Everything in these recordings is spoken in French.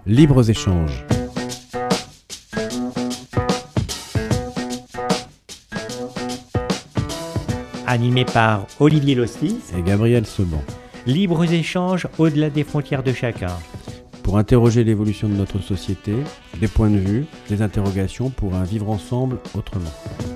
Libres échanges. Animé par Olivier Lostis Et Gabriel Seban. Libres échanges au-delà des frontières de chacun. Pour interroger l'évolution de notre société, des points de vue, des interrogations pour un vivre ensemble autrement.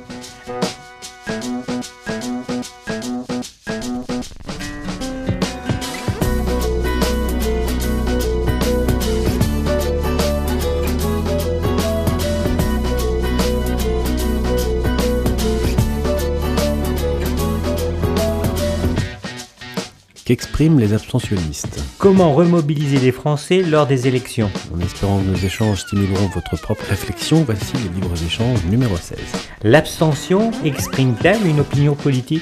Qu'expriment les abstentionnistes. Comment remobiliser les Français lors des élections? En espérant que nos échanges stimuleront votre propre réflexion, voici les libres échanges numéro 16. L'abstention exprime-t-elle une opinion politique?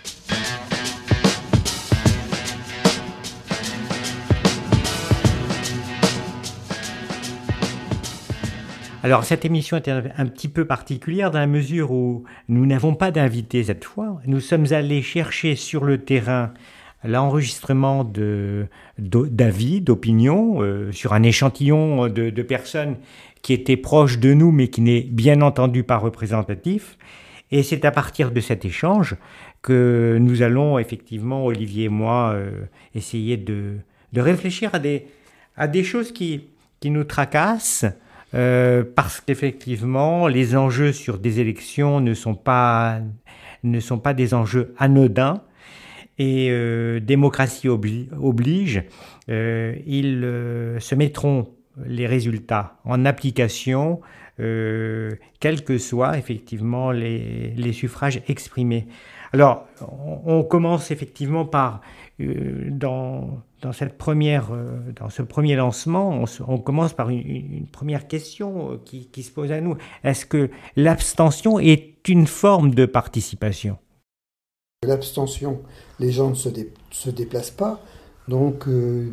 Alors, cette émission est un petit peu particulière dans la mesure où nous n'avons pas d'invité cette fois. Nous sommes allés chercher sur le terrain l'enregistrement d'avis, d'opinions, sur un échantillon de personnes qui étaient proches de nous, mais qui n'est bien entendu pas représentatif. Et c'est à partir de cet échange que nous allons effectivement, Olivier et moi, essayer de réfléchir à des choses qui nous tracassent, parce qu'effectivement, les enjeux sur des élections ne sont pas des enjeux anodins. Et démocratie oblige, ils se mettront les résultats en application, quels que soient effectivement les suffrages exprimés. Alors, on commence effectivement par, dans ce premier lancement, on commence par une première question qui se pose à nous. Est-ce que l'abstention est une forme de participation ? L'abstention, les gens ne se déplacent pas, donc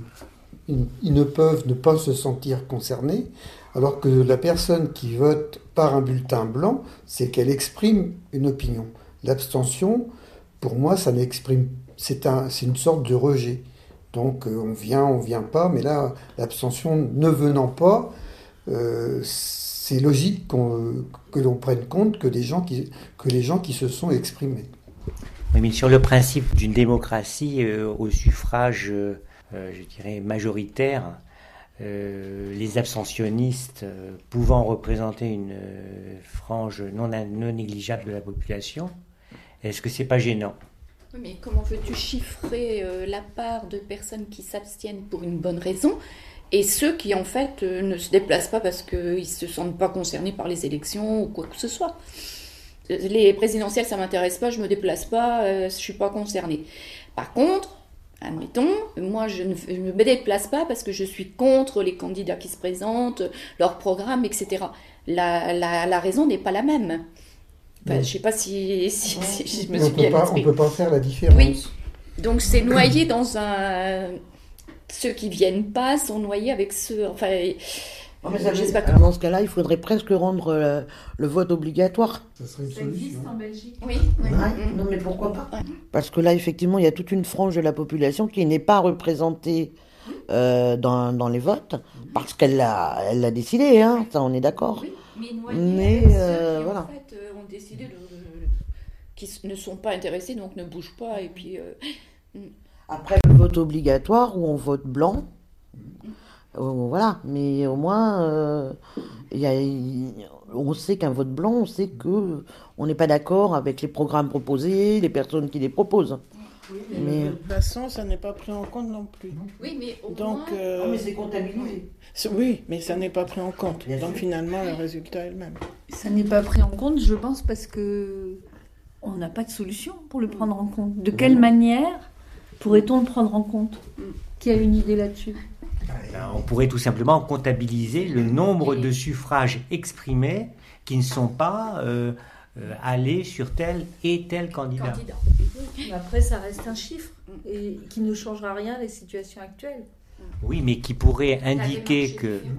ils ne peuvent ne pas se sentir concernés, alors que la personne qui vote par un bulletin blanc, c'est qu'elle exprime une opinion. L'abstention, pour moi, c'est une sorte de rejet. Donc on vient pas, mais là, l'abstention ne venant pas, c'est logique que l'on prenne compte que les gens qui se sont exprimés. Oui, mais sur le principe d'une démocratie au suffrage, je dirais, majoritaire, les abstentionnistes pouvant représenter une frange non négligeable de la population, est-ce que c'est pas gênant ? Oui, mais comment veux-tu chiffrer la part de personnes qui s'abstiennent pour une bonne raison et ceux qui, en fait, ne se déplacent pas parce qu'ils ne se sentent pas concernés par les élections ou quoi que ce soit ? Les présidentielles, ça ne m'intéresse pas, je ne me déplace pas, je ne suis pas concernée. Par contre, admettons, moi je ne me déplace pas parce que je suis contre les candidats qui se présentent, leur programme, etc. La raison n'est pas la même. Enfin, je ne sais pas si je me suis bien exprimée. On ne peut pas faire la différence. Oui, donc c'est noyé dans un... Ceux qui ne viennent pas sont noyés avec ceux... Enfin, dans ce cas-là, il faudrait presque rendre le vote obligatoire. Ça serait une solution. Existe en Belgique. Oui. Ouais, non, mais pourquoi pas ? Parce que là, effectivement, il y a toute une frange de la population qui n'est pas représentée dans les votes, parce qu'elle l'a décidé, hein, ça on est d'accord. Oui, mais ceux qui, voilà. en fait, ont décidé qui ne sont pas intéressés, donc ne bougent pas, et puis... Après le vote obligatoire, où on vote blanc, voilà, mais au moins, on sait qu'un vote blanc, on sait qu'on n'est pas d'accord avec les programmes proposés, les personnes qui les proposent. Oui, mais de toute façon, ça n'est pas pris en compte non plus. Oui, mais au Donc, moins... mais c'est comptabilisé. Oui, mais ça n'est pas pris en compte. Bien Donc sûr. finalement, le résultat est le même. Ça n'est pas pris en compte, je pense, parce que on n'a pas de solution pour le prendre en compte. De quelle manière pourrait-on le prendre en compte ? Qui a une idée là-dessus ? On pourrait tout simplement comptabiliser le nombre de suffrages exprimés qui ne sont pas allés sur tel et tel candidat. Mais après, ça reste un chiffre et qui ne changera rien à la situation actuelle. Oui, mais qui pourrait indiquer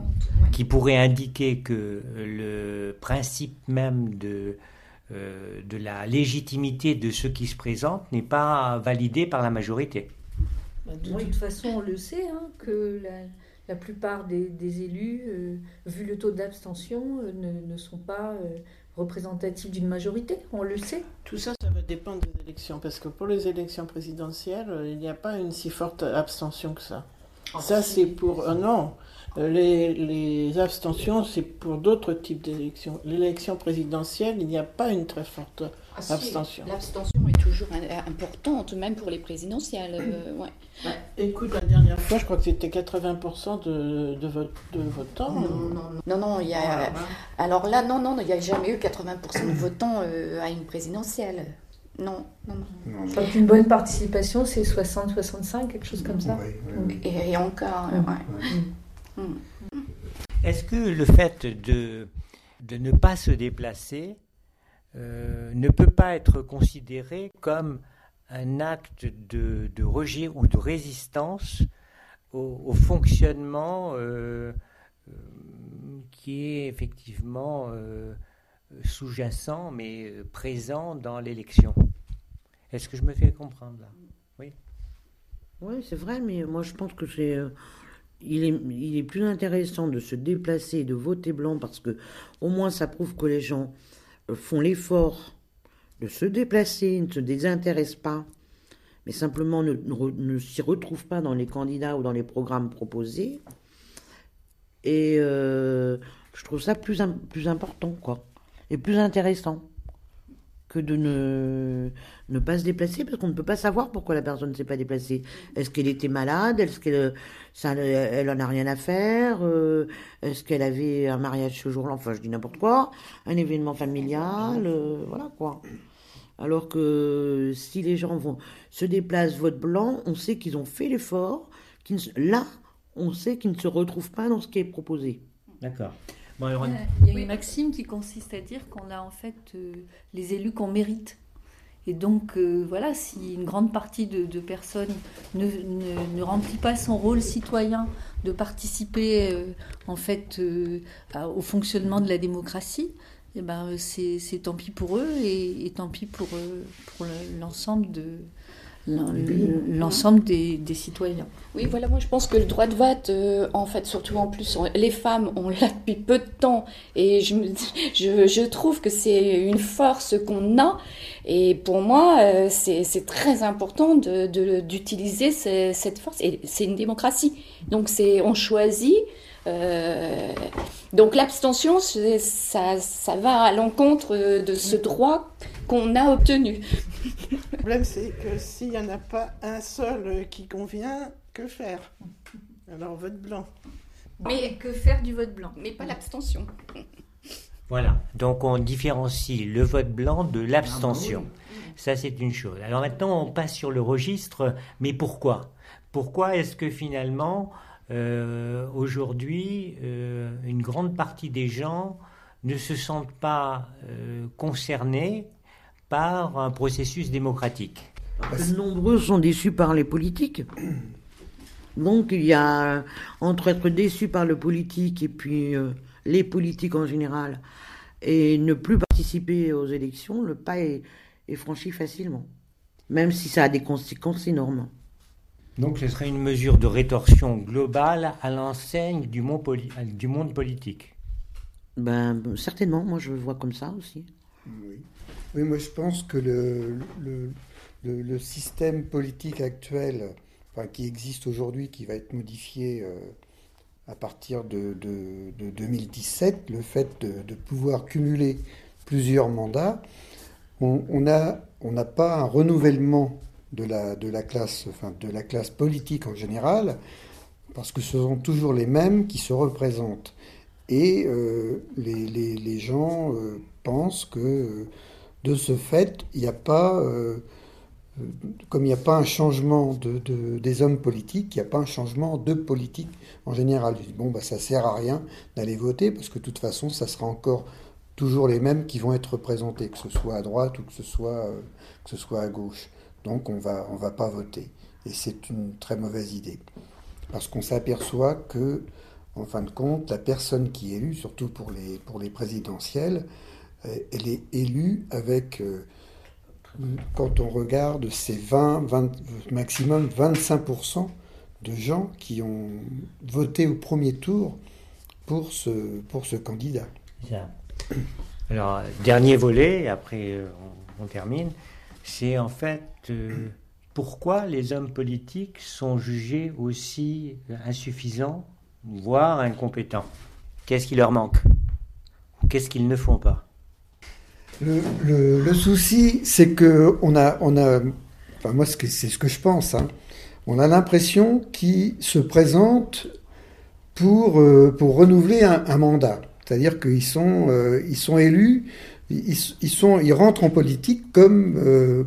que le principe même de la légitimité de ceux qui se présentent n'est pas validé par la majorité. De toute façon, on le sait, hein, que la plupart des élus, vu le taux d'abstention, ne sont pas représentatifs d'une majorité, on le sait. Tout ça, ça va dépendre des élections, parce que pour les élections présidentielles, il n'y a pas une si forte abstention que ça. Ça, c'est pour... non, les abstentions, c'est pour d'autres types d'élections. L'élection présidentielle, il n'y a pas une très forte abstention. Si, l'abstention est toujours importante, même pour les présidentielles. Ouais. Écoute, la dernière fois, je crois que c'était 80% de votants. Non, il y a... Alors là, non, il n'y a jamais eu 80% de votants à une présidentielle. Non. Je crois qu'une bonne participation, c'est 60-65, quelque chose comme ça. Oui. Et encore, ouais. Est-ce que le fait de ne pas se déplacer ne peut pas être considéré comme un acte de rejet ou de résistance au fonctionnement qui est effectivement sous-jacent mais présent dans l'élection? Est-ce que je me fais comprendre là? Oui. Oui, c'est vrai, mais moi je pense que il est plus intéressant de se déplacer et de voter blanc parce que au moins ça prouve que les gens font l'effort de se déplacer, ne se désintéressent pas, mais simplement ne s'y retrouvent pas dans les candidats ou dans les programmes proposés. Et je trouve ça plus important, quoi, et plus intéressant que de ne pas se déplacer, parce qu'on ne peut pas savoir pourquoi la personne ne s'est pas déplacée. Est-ce qu'elle était malade? Est-ce qu'elle en a rien à faire? Est-ce qu'elle avait un mariage ce jour-là? Enfin, je dis n'importe quoi. Un événement familial, voilà quoi. Alors que si les gens se déplacent, votent blanc, on sait qu'ils ont fait l'effort. Là, on sait qu'ils ne se retrouvent pas dans ce qui est proposé. D'accord. Bon, alors, il y a une maxime qui consiste à dire qu'on a en fait les élus qu'on mérite. Et donc, voilà, si une grande partie de personnes ne remplit pas son rôle citoyen de participer en fait au fonctionnement de la démocratie, eh ben, c'est tant pis pour eux et tant pis pour l'ensemble des citoyens. Oui, voilà, moi je pense que le droit de vote, en fait, surtout en plus, les femmes, on l'a depuis peu de temps, et je trouve que c'est une force qu'on a, et pour moi, c'est très important d'utiliser cette force, et c'est une démocratie, donc on choisit. Donc l'abstention, ça va à l'encontre de ce droit qu'on a obtenu. Le problème, c'est que s'il n'y en a pas un seul qui convient, que faire? Alors, vote blanc. Mais que faire du vote blanc? Mais pas l'abstention. Voilà, donc on différencie le vote blanc de l'abstention. Ça, c'est une chose. Alors maintenant, on passe sur le registre, mais pourquoi? Pourquoi est-ce que finalement, aujourd'hui, une grande partie des gens ne se sentent pas concernés par un processus démocratique? Nombreux sont déçus par les politiques. Donc il y a, entre être déçu par le politique et puis les politiques en général, et ne plus participer aux élections, le pas est franchi facilement. Même si ça a des conséquences énormes. Donc ce serait une mesure de rétorsion globale à l'enseigne du monde politique. Ben, certainement, moi je le vois comme ça aussi. Oui, moi je pense que le système politique actuel, enfin, qui existe aujourd'hui, qui va être modifié à partir de 2017, le fait de pouvoir cumuler plusieurs mandats, on n'a pas un renouvellement de la classe politique en général, parce que ce sont toujours les mêmes qui se représentent. Et les gens pensent que de ce fait, il n'y a pas, comme il n'y a pas un changement des hommes politiques, il n'y a pas un changement de politique en général. Je dis, bon, ça ne sert à rien d'aller voter, parce que de toute façon, ça sera encore toujours les mêmes qui vont être représentés, que ce soit à droite ou que ce soit à gauche. Donc on va pas voter. Et c'est une très mauvaise idée. Parce qu'on s'aperçoit que, en fin de compte, la personne qui est élue, surtout pour les présidentielles, elle est élue avec, quand on regarde, c'est maximum 25% de gens qui ont voté au premier tour pour ce candidat. Bien. Alors, dernier volet, et après on termine, c'est en fait pourquoi les hommes politiques sont jugés aussi insuffisants, voire incompétents. Qu'est-ce qui leur manque? Qu'est-ce qu'ils ne font pas? Le souci, c'est que enfin moi c'est ce que je pense, hein, on a l'impression qu'ils se présentent pour renouveler un mandat. C'est-à-dire qu'ils sont élus, ils rentrent en politique comme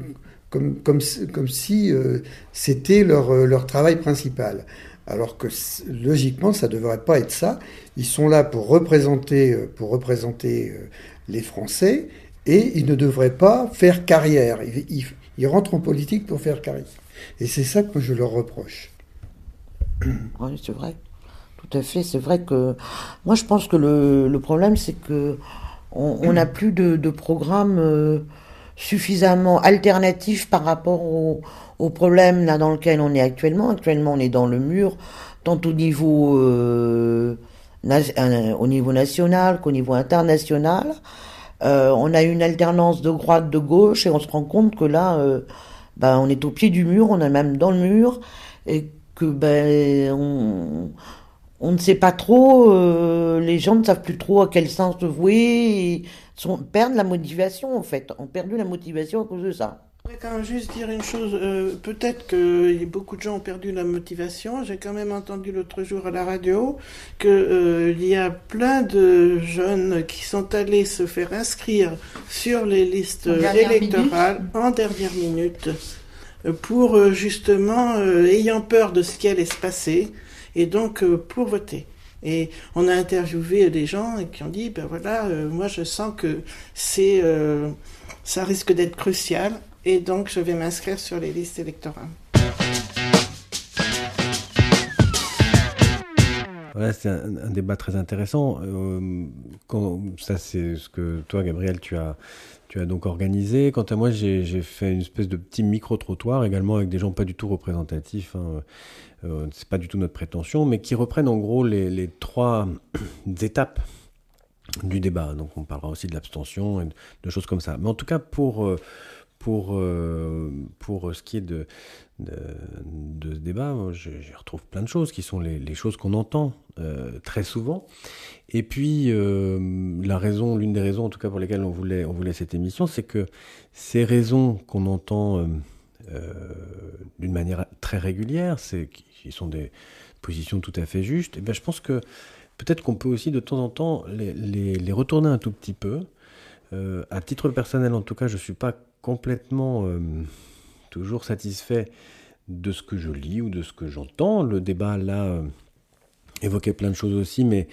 si c'était leur travail principal. Alors que logiquement, ça ne devrait pas être ça. Ils sont là pour représenter les Français et ils ne devraient pas faire carrière. Ils rentrent en politique pour faire carrière. Et c'est ça que je leur reproche. Oui, c'est vrai. Tout à fait. C'est vrai que moi, je pense que le problème, c'est que on n'a plus de programme suffisamment alternatif par rapport au problème là dans lequel on est actuellement. Actuellement, on est dans le mur, tant au niveau national qu'au niveau international. On a une alternance de droite, de gauche, et on se rend compte que là, on est au pied du mur, on est même dans le mur, et que on ne sait pas trop, les gens ne savent plus trop à quel sens se vouer, et perdent la motivation en fait, ont perdu la motivation à cause de ça. Je voudrais quand même juste dire une chose, peut-être que beaucoup de gens ont perdu la motivation. J'ai quand même entendu l'autre jour à la radio que il y a plein de jeunes qui sont allés se faire inscrire sur les listes électorales en dernière minute pour justement ayant peur de ce qui allait se passer et donc pour voter. Et on a interviewé des gens qui ont dit moi je sens que ça risque d'être crucial. Et donc, je vais m'inscrire sur les listes électorales. Voilà, c'est un débat très intéressant. Ça, c'est ce que toi, Gabriel, tu as donc organisé. Quant à moi, j'ai fait une espèce de petit micro-trottoir, également avec des gens pas du tout représentatifs. C'est pas du tout notre prétention, mais qui reprennent en gros les trois étapes du débat. Donc, on parlera aussi de l'abstention et de choses comme ça. Mais en tout cas, pour ce qui est de ce débat, j'y retrouve plein de choses qui sont les choses qu'on entend très souvent. Et puis, l'une des raisons en tout cas pour lesquelles on voulait cette émission, c'est que ces raisons qu'on entend d'une manière très régulière, qui sont des positions tout à fait justes, et bien, je pense que peut-être qu'on peut aussi de temps en temps les retourner un tout petit peu. À titre personnel, en tout cas, je ne suis pas complètement toujours satisfait de ce que je lis ou de ce que j'entends. Le débat là évoquait plein de choses aussi, mais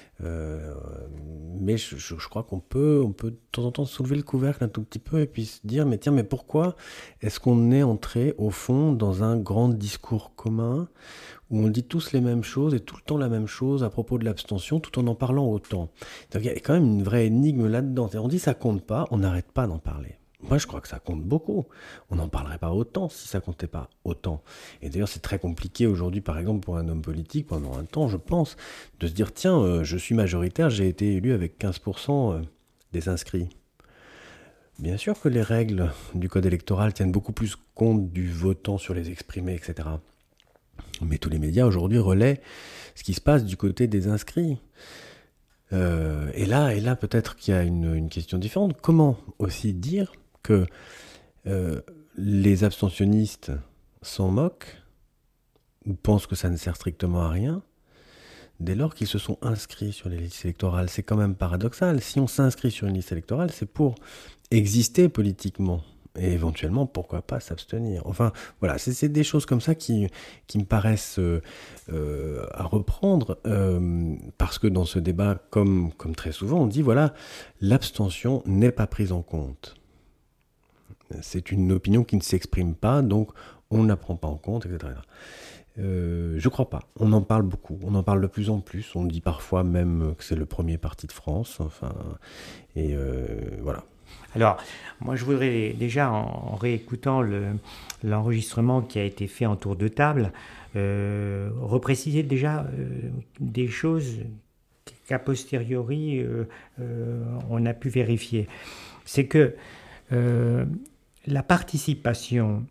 je crois qu'on peut de temps en temps soulever le couvercle un tout petit peu et puis se dire mais pourquoi est-ce qu'on est entré au fond dans un grand discours commun où on dit tous les mêmes choses et tout le temps la même chose à propos de l'abstention tout en parlant autant. Donc il y a quand même une vraie énigme là-dedans. On dit ça compte pas, on n'arrête pas d'en parler. Moi, je crois que ça compte beaucoup. On n'en parlerait pas autant si ça comptait pas autant. Et d'ailleurs, c'est très compliqué aujourd'hui, par exemple, pour un homme politique, pendant un temps, je pense, de se dire, tiens, je suis majoritaire, j'ai été élu avec 15% des inscrits. Bien sûr que les règles du code électoral tiennent beaucoup plus compte du votant sur les exprimés, etc. Mais tous les médias, aujourd'hui, relaient ce qui se passe du côté des inscrits. Et là, peut-être qu'il y a une question différente. Comment aussi dire que les abstentionnistes s'en moquent ou pensent que ça ne sert strictement à rien dès lors qu'ils se sont inscrits sur les listes électorales? C'est quand même paradoxal. Si on s'inscrit sur une liste électorale, c'est pour exister politiquement et éventuellement, pourquoi pas s'abstenir. Enfin, voilà, c'est des choses comme ça qui me paraissent à reprendre, parce que dans ce débat, comme très souvent, on dit, voilà, l'abstention n'est pas prise en compte. C'est une opinion qui ne s'exprime pas, donc on ne la prend pas en compte, etc. Je crois pas. On en parle beaucoup. On en parle de plus en plus. On dit parfois même que c'est le premier parti de France. Enfin, et voilà. Alors, moi, je voudrais déjà, en réécoutant l'enregistrement qui a été fait en tour de table, repréciser déjà des choses qu'a posteriori on a pu vérifier. C'est que la participation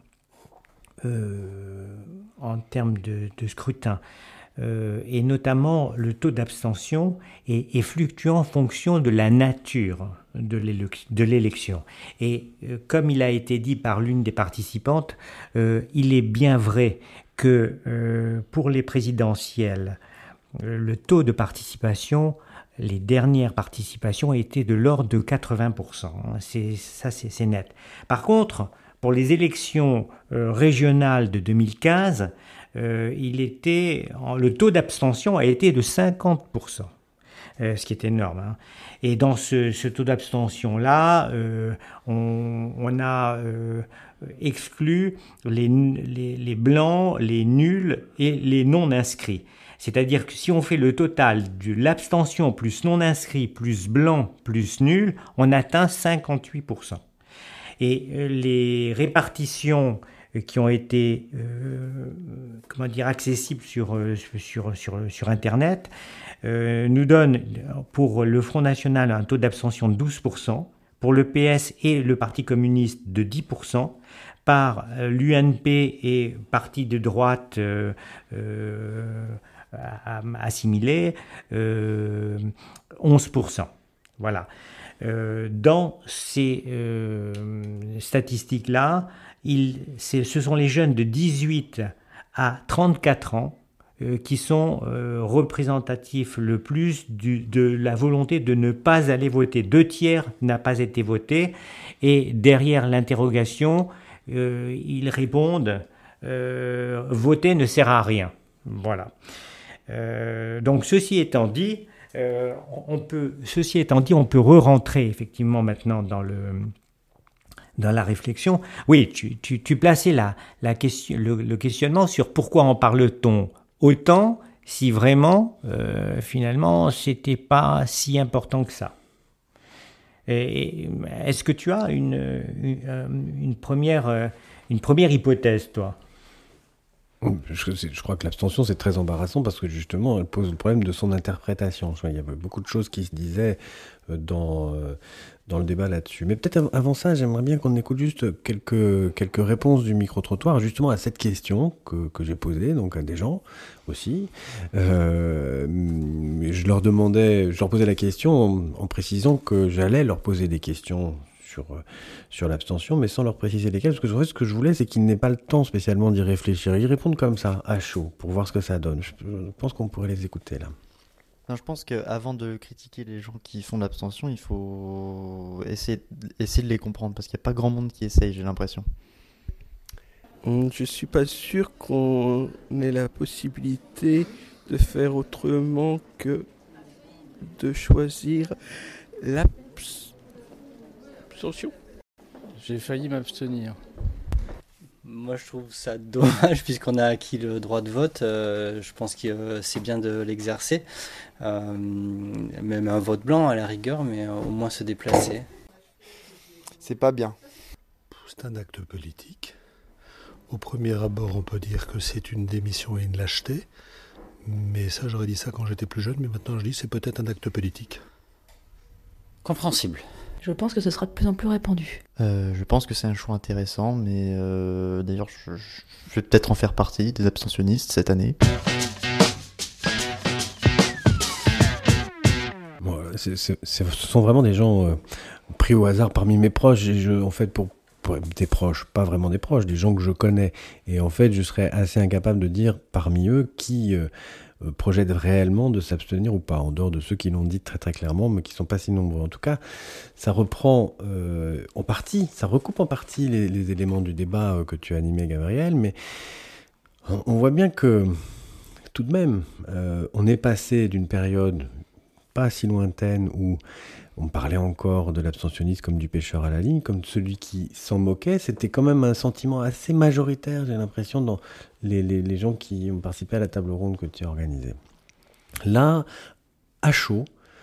en termes de scrutin, et notamment le taux d'abstention est fluctuant en fonction de la nature de l'élection. Et comme il a été dit par l'une des participantes, il est bien vrai que pour les présidentielles, le taux de participation, les dernières participations étaient de l'ordre de 80%. C'est net. Par contre, pour les élections régionales de 2015, le taux d'abstention a été de 50%, ce qui est énorme. Hein. Et dans ce taux d'abstention-là, on a exclu les blancs, les nuls et les non-inscrits. C'est-à-dire que si on fait le total de l'abstention plus non-inscrit plus blanc plus nul, on atteint 58%. Et les répartitions qui ont été accessibles sur Internet nous donnent pour le Front National un taux d'abstention de 12%, pour le PS et le Parti communiste de 10%, par l'UNP et parti de droite assimilé 11%. Voilà. Dans ces statistiques-là, ce sont les jeunes de 18 à 34 ans qui sont représentatifs le plus de la volonté de ne pas aller voter. 2/3 n'a pas été voté, et derrière l'interrogation, ils répondent voter ne sert à rien. Voilà. Donc ceci étant dit, on peut re-rentrer effectivement maintenant dans la réflexion. Oui, tu plaçais la question, le questionnement sur pourquoi en parle-t-on autant si vraiment, finalement, c'était pas si important que ça. Et est-ce que tu as une première hypothèse, toi ? Je crois que l'abstention, c'est très embarrassant parce que justement, elle pose le problème de son interprétation. Il y avait beaucoup de choses qui se disaient dans le débat là-dessus. Mais peut-être avant ça, j'aimerais bien qu'on écoute juste quelques réponses du micro-trottoir justement à cette question que j'ai posée, donc à des gens aussi. Je leur posais la question en précisant que j'allais leur poser des questions sur l'abstention, mais sans leur préciser lesquelles, parce que ce que je voulais, c'est qu'ils n'aient pas le temps spécialement d'y réfléchir. Ils répondent comme ça, à chaud, pour voir ce que ça donne. Je pense qu'on pourrait les écouter, là. Non, je pense qu'avant de critiquer les gens qui font de l'abstention, il faut essayer de les comprendre, parce qu'il n'y a pas grand monde qui essaye, j'ai l'impression. Je suis pas sûr qu'on ait la possibilité de faire autrement que de choisir l'abstention. J'ai failli m'abstenir. Moi, je trouve ça dommage puisqu'on a acquis le droit de vote. Je pense que c'est bien de l'exercer. Même un vote blanc à la rigueur, mais au moins se déplacer. C'est pas bien. C'est un acte politique. Au premier abord, on peut dire que c'est une démission et une lâcheté. Mais ça, j'aurais dit ça quand j'étais plus jeune, mais maintenant je dis c'est peut-être un acte politique. Compréhensible. Je pense que ce sera de plus en plus répandu. Je pense que c'est un choix intéressant, mais d'ailleurs, je vais peut-être en faire partie des abstentionnistes cette année. Bon, ce sont vraiment des gens pris au hasard parmi mes proches. Et en fait, pour des proches, pas vraiment des proches, des gens que je connais. Et en fait, je serais assez incapable de dire parmi eux qui projettent réellement de s'abstenir ou pas, en dehors de ceux qui l'ont dit très très clairement, mais qui ne sont pas si nombreux. En tout cas, ça reprend en partie, ça recoupe en partie les éléments du débat que tu as animé, Gabriel, mais on voit bien que tout de même, on est passé d'une période pas si lointaine où on parlait encore de l'abstentionniste comme du pêcheur à la ligne, comme celui qui s'en moquait. C'était quand même un sentiment assez majoritaire, j'ai l'impression, dans les gens qui ont participé à la table ronde que tu as organisée. Là, à chaud,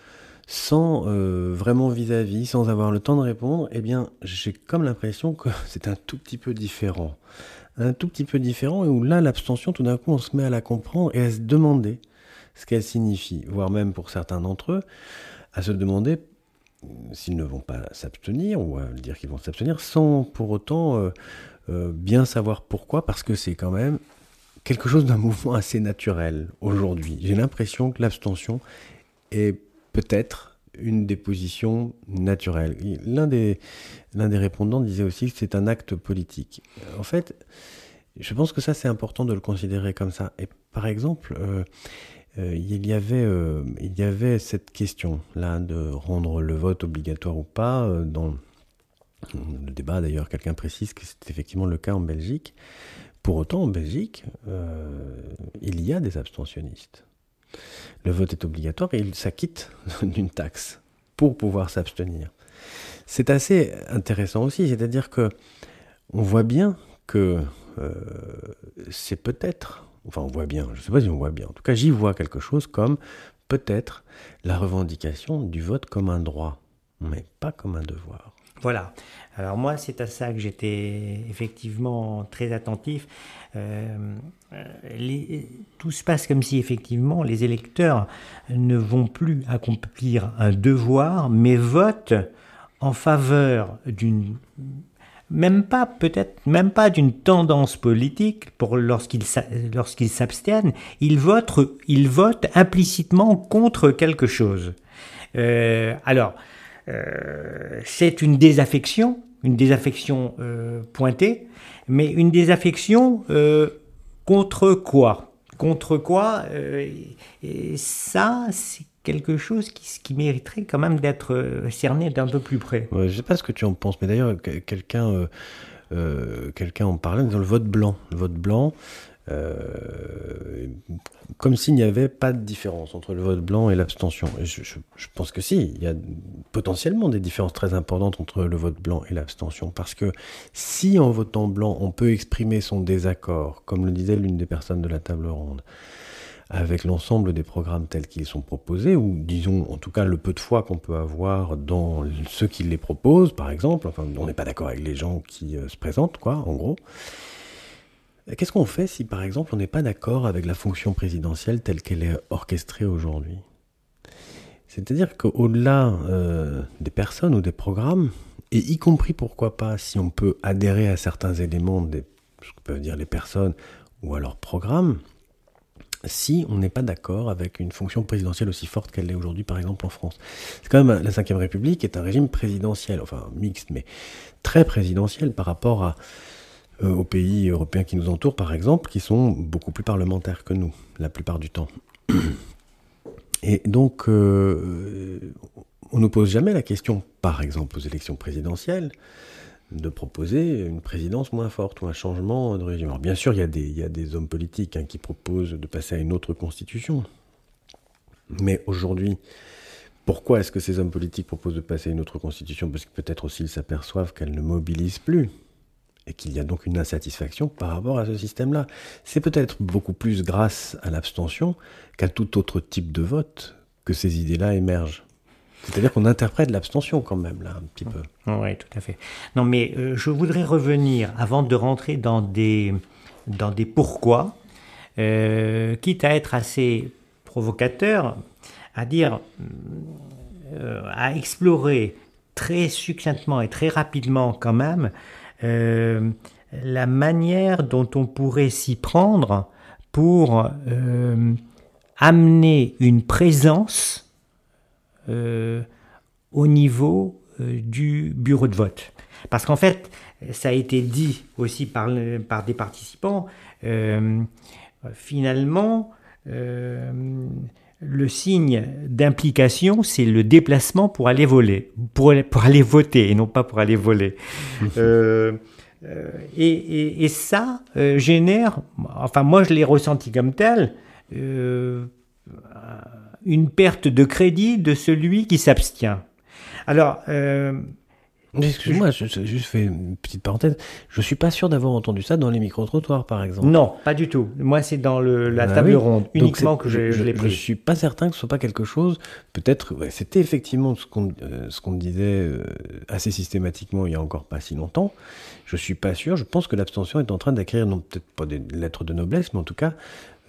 sans vraiment vis-à-vis, sans avoir le temps de répondre, eh bien, j'ai comme l'impression que c'est un tout petit peu différent. Un tout petit peu différent, et où là, l'abstention, tout d'un coup, on se met à la comprendre et à se demander ce qu'elle signifie, voire même pour certains d'entre eux, à se demander s'ils ne vont pas s'abstenir, ou à dire qu'ils vont s'abstenir, sans pour autant bien savoir pourquoi, parce que c'est quand même quelque chose d'un mouvement assez naturel aujourd'hui. J'ai l'impression que l'abstention est peut-être une des positions naturelles. L'un des répondants disait aussi que c'est un acte politique. En fait, je pense que ça, c'est important de le considérer comme ça. Et par exemple, il y avait cette question-là de rendre le vote obligatoire ou pas. Dans le débat, d'ailleurs, quelqu'un précise que c'est effectivement le cas en Belgique. Pour autant, en Belgique, il y a des abstentionnistes. Le vote est obligatoire et il s'acquitte d'une taxe pour pouvoir s'abstenir. C'est assez intéressant aussi, c'est-à-dire que on voit bien que c'est peut-être, enfin on voit bien, je ne sais pas si on voit bien, en tout cas j'y vois quelque chose comme peut-être la revendication du vote comme un droit, mais pas comme un devoir. Voilà. Alors moi, c'est à ça que j'étais effectivement très attentif. Tout se passe comme si effectivement les électeurs ne vont plus accomplir un devoir, mais votent en faveur d'une, même pas d'une tendance politique lorsqu'ils s'abstiennent. Ils votent implicitement contre quelque chose. C'est une désaffection pointée, mais une désaffection contre quoi ? Contre quoi et ça, c'est quelque chose qui mériterait quand même d'être cerné d'un peu plus près. Ouais, je ne sais pas ce que tu en penses, mais d'ailleurs, quelqu'un en parlait dans le vote blanc. Le vote blanc, comme s'il n'y avait pas de différence entre le vote blanc et l'abstention. Et je pense que si, il y a potentiellement des différences très importantes entre le vote blanc et l'abstention, parce que si en votant blanc, on peut exprimer son désaccord, comme le disait l'une des personnes de la table ronde, avec l'ensemble des programmes tels qu'ils sont proposés, ou disons en tout cas le peu de foi qu'on peut avoir dans ceux qui les proposent, par exemple, enfin on n'est pas d'accord avec les gens qui se présentent, quoi, en gros. Qu'est-ce qu'on fait si, par exemple, on n'est pas d'accord avec la fonction présidentielle telle qu'elle est orchestrée aujourd'hui ? C'est-à-dire qu'au-delà des personnes ou des programmes, et y compris, pourquoi pas, si on peut adhérer à certains éléments, ce que peuvent dire les personnes, ou à leurs programmes, si on n'est pas d'accord avec une fonction présidentielle aussi forte qu'elle l'est aujourd'hui, par exemple, en France. C'est quand même, la Ve République est un régime présidentiel, enfin mixte, mais très présidentiel par rapport aux pays européens qui nous entourent, par exemple, qui sont beaucoup plus parlementaires que nous, la plupart du temps. Et donc, on ne pose jamais la question, par exemple, aux élections présidentielles, de proposer une présidence moins forte ou un changement de régime. Alors bien sûr, il y a des hommes politiques qui proposent de passer à une autre constitution. Mais aujourd'hui, pourquoi est-ce que ces hommes politiques proposent de passer à une autre constitution ? Parce que peut-être aussi ils s'aperçoivent qu'elle ne mobilise plus. Et qu'il y a donc une insatisfaction par rapport à ce système-là. C'est peut-être beaucoup plus grâce à l'abstention qu'à tout autre type de vote que ces idées-là émergent. C'est-à-dire qu'on interprète l'abstention quand même, là, un petit peu. Oui, tout à fait. Non, mais je voudrais revenir, avant de rentrer dans des pourquoi, quitte à être assez provocateur, à dire, à explorer très succinctement et très rapidement quand même, la manière dont on pourrait s'y prendre pour amener une présence au niveau du bureau de vote. Parce qu'en fait, ça a été dit aussi par des participants, finalement, le signe d'implication, c'est le déplacement pour aller pour aller voter et non pas pour aller voler. Et ça génère, enfin moi je l'ai ressenti comme tel, une perte de crédit de celui qui s'abstient. Alors, Excuse-moi, je juste fais une petite parenthèse. Je suis pas sûr d'avoir entendu ça dans les micro-trottoirs, par exemple. Non, pas du tout. Moi, c'est dans la Ah table oui. ronde, Donc uniquement que je l'ai je pris. suis pas certain que ce soit pas quelque chose. Peut-être, ouais, c'était effectivement ce qu'on disait assez systématiquement il y a encore pas si longtemps. Je suis pas sûr. Je pense que l'abstention est en train d'acquérir, non peut-être pas des lettres de noblesse, mais en tout cas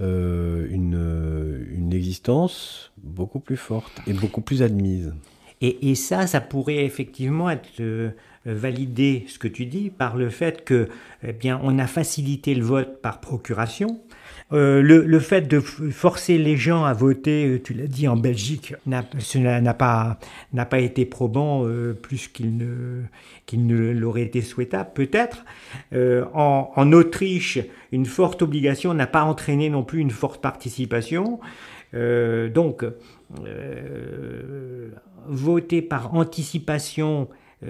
une existence beaucoup plus forte et beaucoup plus admise. Et ça pourrait effectivement être validé, ce que tu dis, par le fait que, eh bien, on a facilité le vote par procuration. Le fait de forcer les gens à voter, tu l'as dit, en Belgique, cela n'a pas été probant plus qu'il ne l'aurait été souhaitable, peut-être. En Autriche, une forte obligation n'a pas entraîné non plus une forte participation. Donc, voter par anticipation,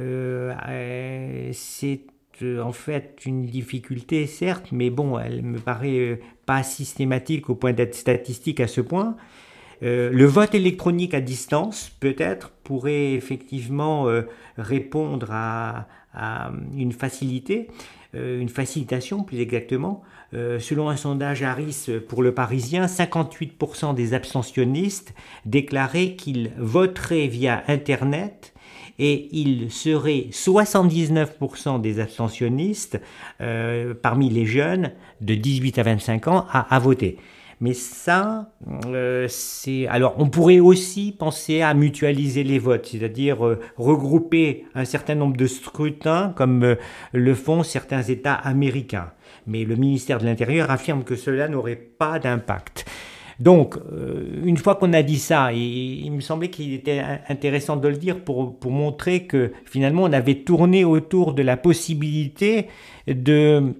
c'est en fait une difficulté, certes, mais bon, elle me paraît pas systématique au point d'être statistique à ce point. Le vote électronique à distance, peut-être, pourrait effectivement répondre à une facilité, une facilitation plus exactement. Selon un sondage Harris pour Le Parisien, 58% des abstentionnistes déclaraient qu'ils voteraient via Internet et il serait 79% des abstentionnistes parmi les jeunes de 18 à 25 ans à voter. Mais ça, c'est... Alors, on pourrait aussi penser à mutualiser les votes, c'est-à-dire regrouper un certain nombre de scrutins comme le font certains États américains. Mais le ministère de l'Intérieur affirme que cela n'aurait pas d'impact. Donc, une fois qu'on a dit ça, et il me semblait qu'il était intéressant de le dire pour montrer que finalement on avait tourné autour de la possibilité de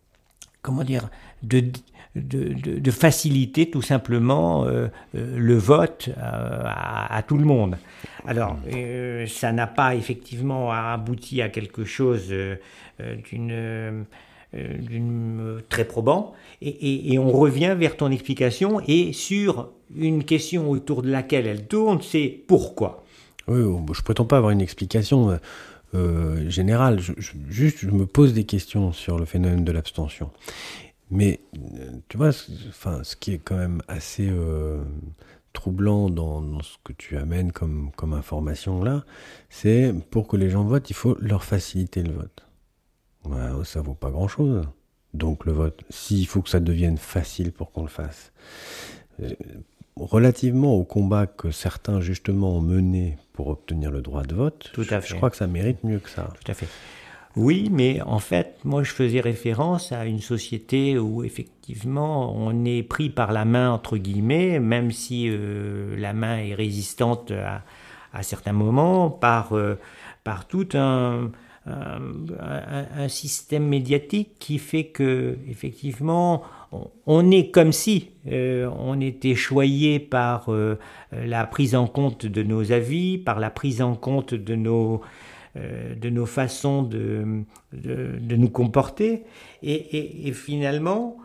faciliter tout simplement le vote à tout le monde. Alors, ça n'a pas effectivement abouti à quelque chose d'une très probant, et on revient vers ton explication et sur une question autour de laquelle elle tourne, c'est pourquoi. Oui, je prétends pas avoir une explication générale, je me pose des questions sur le phénomène de l'abstention. Mais tu vois, ce qui est quand même assez troublant dans ce que tu amènes comme information là, c'est pour que les gens votent, il faut leur faciliter le vote. Ouais, ça vaut pas grand-chose. Donc le vote, s'il faut que ça devienne facile pour qu'on le fasse. Relativement au combat que certains justement ont mené pour obtenir le droit de vote, je crois que ça mérite mieux que ça. Tout à fait. Oui, mais en fait, moi je faisais référence à une société où effectivement on est pris par la main, entre guillemets, même si la main est résistante à certains moments, par tout un système médiatique qui fait que effectivement on est comme si on était choyé par la prise en compte de nos avis, par la prise en compte de nos façons de nous comporter, et finalement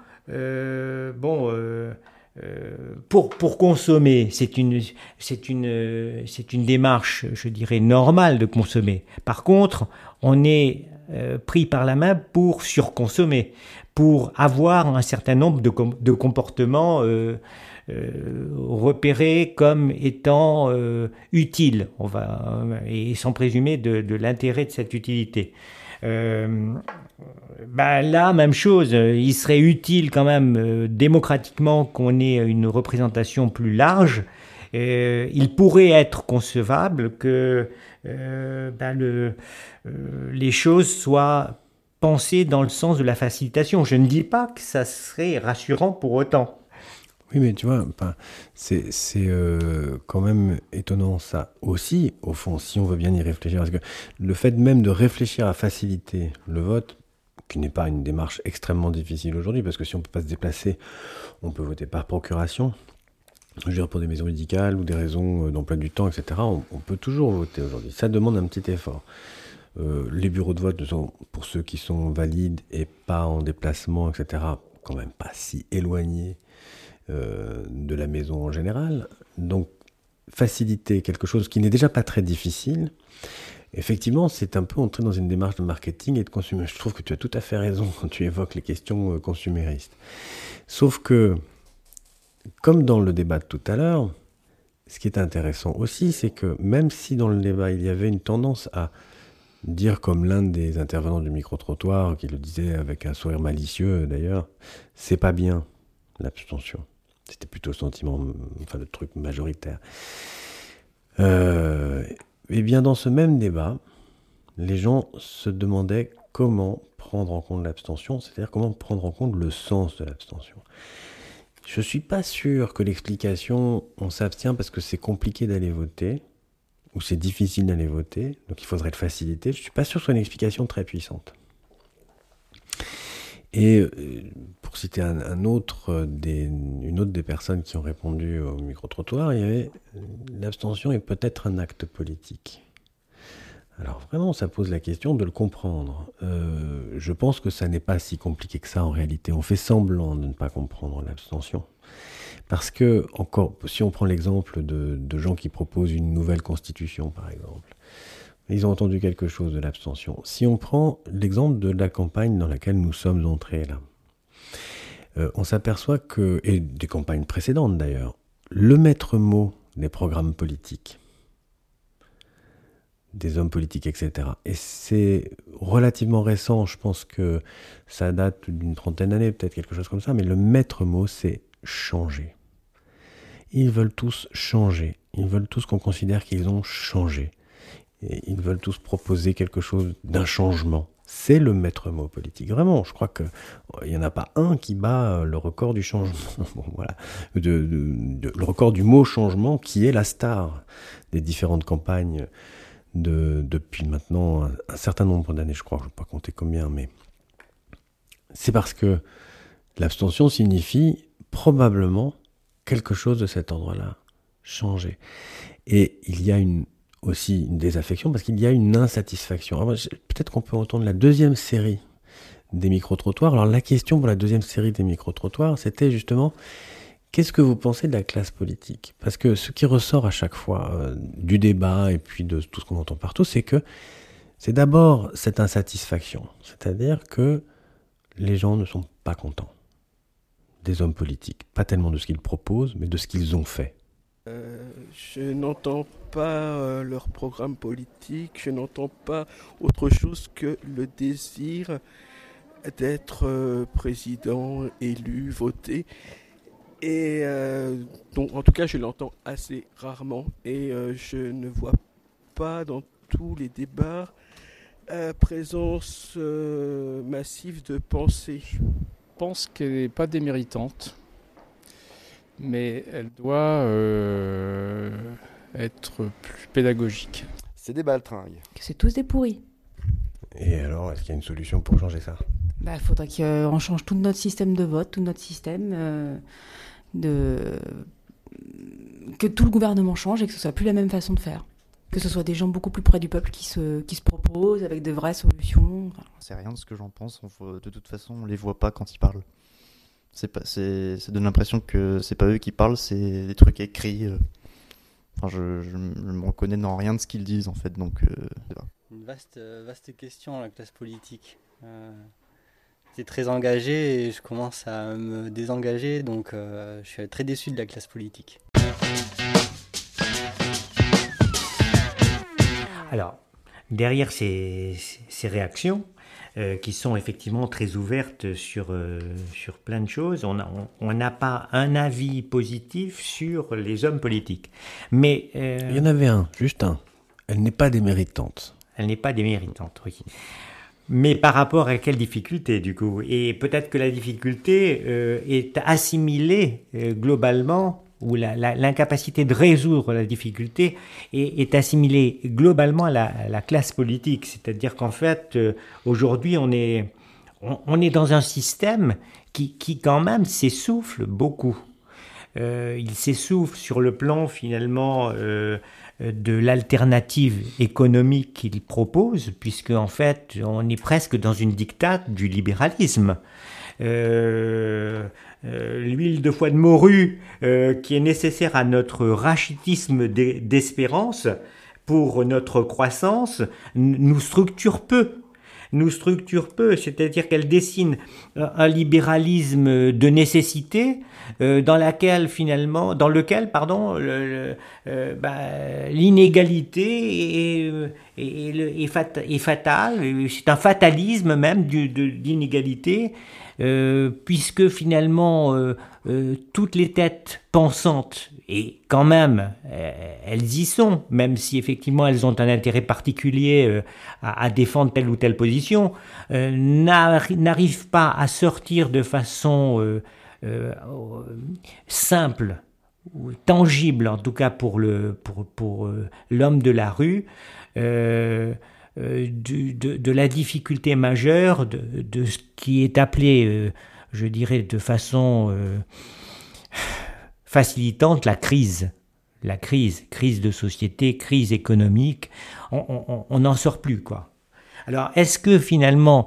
pour consommer, c'est une démarche, je dirais, normale de consommer. Par contre, on est pris par la main pour surconsommer, pour avoir un certain nombre de comportements repérés comme étant utiles, et sans présumer de l'intérêt de cette utilité. Là, même chose, il serait utile quand même démocratiquement qu'on ait une représentation plus large. Il pourrait être concevable que les choses soient pensées dans le sens de la facilitation. Je ne dis pas que ça serait rassurant pour autant. Oui, mais tu vois, c'est quand même étonnant ça aussi, au fond, si on veut bien y réfléchir. Parce que le fait même de réfléchir à faciliter le vote, qui n'est pas une démarche extrêmement difficile aujourd'hui, parce que si on ne peut pas se déplacer, on peut voter par procuration. Je veux dire, pour des maisons médicales ou des raisons d'emploi du temps, etc., on peut toujours voter aujourd'hui. Ça demande un petit effort. Les bureaux de vote sont, pour ceux qui sont valides et pas en déplacement, etc., quand même pas si éloignés de la maison en général. Donc, faciliter quelque chose qui n'est déjà pas très difficile, Effectivement, c'est un peu entrer dans une démarche de marketing et de consumer. Je trouve que tu as tout à fait raison quand tu évoques les questions consuméristes. Sauf que, comme dans le débat de tout à l'heure, ce qui est intéressant aussi, c'est que même si dans le débat, il y avait une tendance à dire, comme l'un des intervenants du micro-trottoir, qui le disait avec un sourire malicieux d'ailleurs, c'est pas bien l'abstention. C'était plutôt le sentiment, enfin le truc majoritaire. Et bien dans ce même débat, les gens se demandaient comment prendre en compte l'abstention, c'est-à-dire comment prendre en compte le sens de l'abstention. Je ne suis pas sûr que l'explication on s'abstient parce que c'est compliqué d'aller voter, ou c'est difficile d'aller voter, donc il faudrait le faciliter. Je ne suis pas sûr que ce soit une explication très puissante. Et pour citer une autre des personnes qui ont répondu au micro-trottoir, il y avait l'abstention est peut-être un acte politique. Alors vraiment, ça pose la question de le comprendre. Je pense que ça n'est pas si compliqué que ça en réalité. On fait semblant de ne pas comprendre l'abstention. Parce que, encore, si on prend l'exemple de gens qui proposent une nouvelle constitution, par exemple, ils ont entendu quelque chose de l'abstention. Si on prend l'exemple de la campagne dans laquelle nous sommes entrés là, on s'aperçoit que, et des campagnes précédentes d'ailleurs, le maître mot des programmes politiques, des hommes politiques, etc. Et c'est relativement récent, je pense que ça date d'une trentaine d'années, peut-être quelque chose comme ça, mais le maître mot, c'est changer. Ils veulent tous changer. Ils veulent tous qu'on considère qu'ils ont changé. Et ils veulent tous proposer quelque chose d'un changement. C'est le maître mot politique. Vraiment, je crois qu'il n'y en a pas un qui bat le record du changement. Bon, voilà. Le record du mot changement qui est la star des différentes campagnes depuis maintenant un certain nombre d'années, je crois. Je ne vais pas compter combien, mais c'est parce que l'abstention signifie probablement quelque chose de cet ordre-là, changer. Et il y a aussi une désaffection parce qu'il y a une insatisfaction. Alors, peut-être qu'on peut entendre la deuxième série des micro-trottoirs. Alors la question pour la deuxième série des micro-trottoirs, c'était justement qu'est-ce que vous pensez de la classe politique ? Parce que ce qui ressort à chaque fois du débat et puis de tout ce qu'on entend partout, c'est que c'est d'abord cette insatisfaction. C'est-à-dire que les gens ne sont pas contents des hommes politiques. Pas tellement de ce qu'ils proposent, mais de ce qu'ils ont fait. Je n'entends pas leur programme politique, je n'entends pas autre chose que le désir d'être président, élu, voté. Et donc, en tout cas, je l'entends assez rarement et je ne vois pas dans tous les débats présence massive de pensée. Je pense qu'elle n'est pas déméritante, mais elle doit être plus pédagogique. C'est des baltringues. C'est tous des pourris. Et alors, est-ce qu'il y a une solution pour changer ça ? Il faudrait qu'on change tout notre système de vote, tout notre système, que tout le gouvernement change et que ce soit plus la même façon de faire. Que ce soit des gens beaucoup plus près du peuple qui se proposent avec de vraies solutions. Enfin, c'est rien de ce que j'en pense. De toute façon, on les voit pas quand ils parlent. Ça donne l'impression que c'est pas eux qui parlent, c'est des trucs écrits. Enfin, je me reconnais dans rien de ce qu'ils disent en fait. Donc, une vaste question, la classe politique. J'étais très engagé et je commence à me désengager, donc je suis très déçu de la classe politique. Alors, derrière ces réactions, qui sont effectivement très ouvertes sur plein de choses, on n'a pas un avis positif sur les hommes politiques. Mais il y en avait juste un. Elle n'est pas déméritante. Elle n'est pas déméritante, oui. Mais par rapport à quelle difficulté, du coup ? Et peut-être que la difficulté est assimilée globalement, ou l'incapacité de résoudre la difficulté est assimilée globalement à la classe politique. C'est-à-dire qu'en fait, aujourd'hui, on est dans un système qui quand même s'essouffle beaucoup. Il s'essouffle sur le plan, finalement, de l'alternative économique qu'il propose, puisque en fait, on est presque dans une dictate du libéralisme. L'huile de foie de morue qui est nécessaire à notre rachitisme d'espérance pour notre croissance, nous structure peu. C'est-à-dire qu'elle dessine un libéralisme de nécessité dans lequel l'inégalité est fatale. C'est un fatalisme même d'inégalité, puisque finalement toutes les têtes pensantes, et quand même elles y sont, même si effectivement elles ont un intérêt particulier à défendre telle ou telle position, n'arrivent pas à sortir de façon simple ou tangible, en tout cas pour l'homme de la rue, de la difficulté majeure de ce qui est appelé, je dirais de façon facilitante, la crise de société, crise économique. On n'en sort plus, quoi. Alors, est-ce que finalement,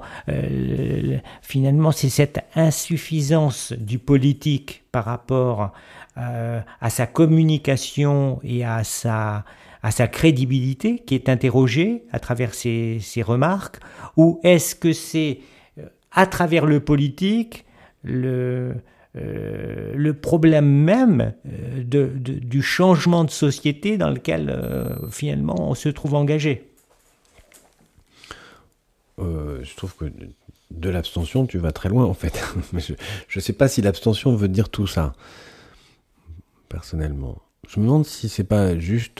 c'est cette insuffisance du politique par rapport à sa communication et à sa crédibilité qui est interrogée à travers ces remarques, ou est-ce que c'est à travers le politique le problème même du changement de société dans lequel finalement on se trouve engagé? Je trouve que de l'abstention, tu vas très loin en fait. Je ne sais pas si l'abstention veut dire tout ça, personnellement. Je me demande si c'est pas juste